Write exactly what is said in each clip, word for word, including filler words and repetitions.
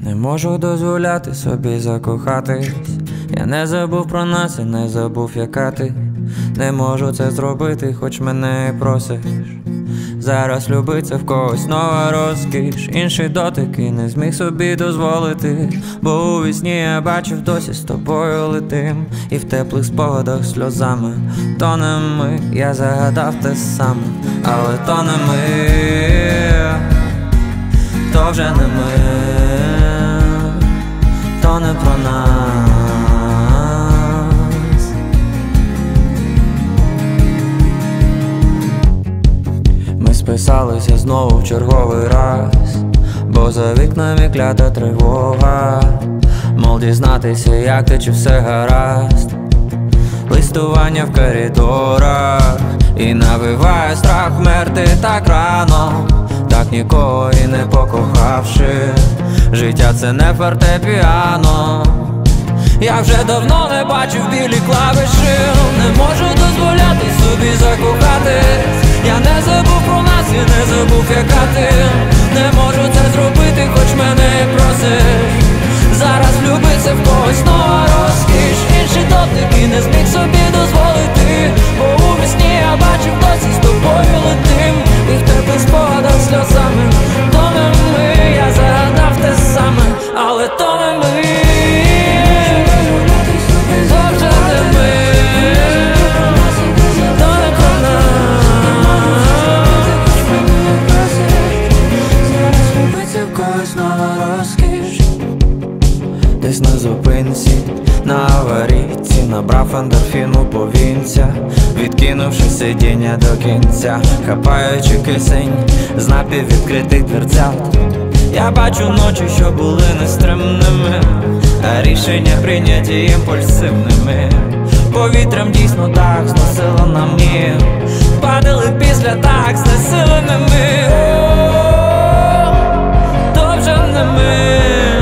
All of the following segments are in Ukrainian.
Не можу дозволяти собі закохатись. Я не забув про нас і не забув, яка ти. Не можу це зробити, хоч мене і просиш. Зараз любиться в когось нова розкіш. Інші дотики не зміг собі дозволити, бо у вісні я бачив, досі з тобою летим. І в теплих спогадах сльозами тонем ми. Я загадав те саме, але то не ми, то вже не ми, то не про нас. Ми списалися знову в черговий раз, бо за вікнами клята тривога. Мол, дізнатися, як ти, чи все гаразд. Листування в коридорах і навиває страх вмерти так рано, так нікого і не покохавши. Життя це не фортепіано. Я вже давно не бачив білі клавіші. Не можу дозволяти собі закохатись. Я не забув про нас і не забув, яка ти. Не можу це зробити, хоч мене і просиш. Зараз влюбиться в когось нова розкіш. Інші дотики не зміг собі дозволити, бо у вісні я бачив, досі з тобою летим. І в теплих спогадах сльозами тонем ми. Я загадав те саме, але то не ми. Десь на зупинці, на аварійці набрав ендорфіну повінця, відкинувши сидіння до кінця, хапаючи кисень з напіввідкритих дверцят. Я бачу ночі, що були нестримними, а рішення прийняті імпульсивними. Повітрям дійсно так зносило на мені, падали після так знесиленими. О, то вже не ми.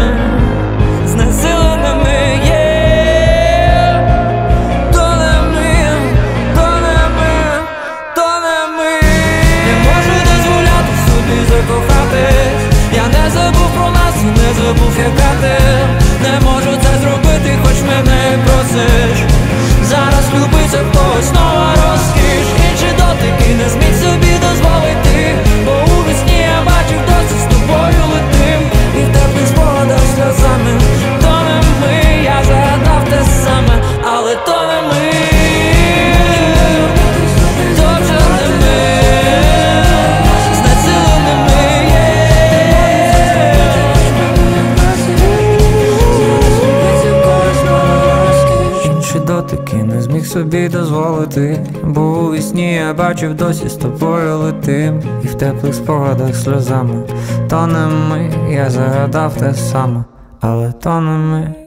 Я не забув про нас і не забув, яка ти. Не можу це зробити, хоч мене і просиш. Зараз любиться в когось нова розкіш. Інші дотики не зміг собі дозволити, бо у вісні я бачив, досі з тобою летим. І в теплих спогадах сльозами тонем ми. Я загадав те саме, але то не ми. Дотики не зміг собі дозволити, бо у вісні я бачив, досі з тобою летим. І в теплих спогадах сльозами тонем ми. Я загадав те саме, але то не ми.